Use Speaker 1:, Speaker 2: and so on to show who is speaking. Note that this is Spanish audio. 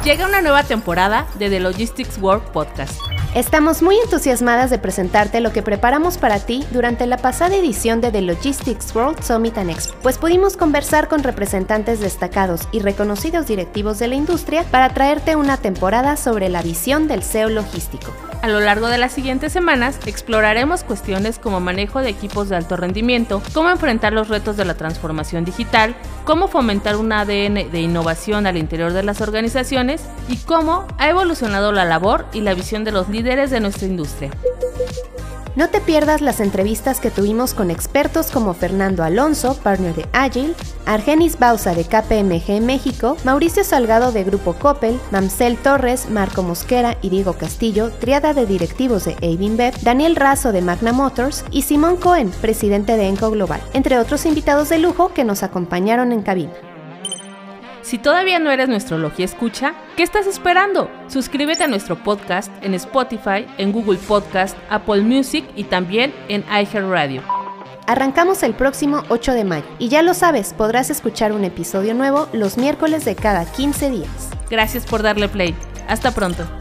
Speaker 1: Llega una nueva temporada de The Logistics World Podcast.
Speaker 2: Estamos muy entusiasmadas de presentarte lo que preparamos para ti durante la pasada edición de The Logistics World Summit and Expo, pues pudimos conversar con representantes destacados y reconocidos directivos de la industria para traerte una temporada sobre la visión del SEO logístico.
Speaker 1: A lo largo de las siguientes semanas exploraremos cuestiones como manejo de equipos de alto rendimiento, cómo enfrentar los retos de la transformación digital, cómo fomentar un ADN de innovación al interior de las organizaciones y cómo ha evolucionado la labor y la visión de los líderes de nuestra industria.
Speaker 2: No te pierdas las entrevistas que tuvimos con expertos como Fernando Alonso, partner de Agile, Argenis Bauza de KPMG México, Mauricio Salgado de Grupo Coppel, Mamsel Torres, Marco Mosquera y Diego Castillo, triada de directivos de Avinbev, Daniel Razo de Magna Motors y Simón Cohen, presidente de Enco Global, entre otros invitados de lujo que nos acompañaron en cabina.
Speaker 1: Si todavía no eres nuestro Logi Escucha, ¿qué estás esperando? Suscríbete a nuestro podcast en Spotify, en Google Podcast, Apple Music y también en iHeartRadio.
Speaker 2: Arrancamos el próximo 8 de mayo y ya lo sabes, podrás escuchar un episodio nuevo los miércoles de cada 15 días.
Speaker 1: Gracias por darle play. Hasta pronto.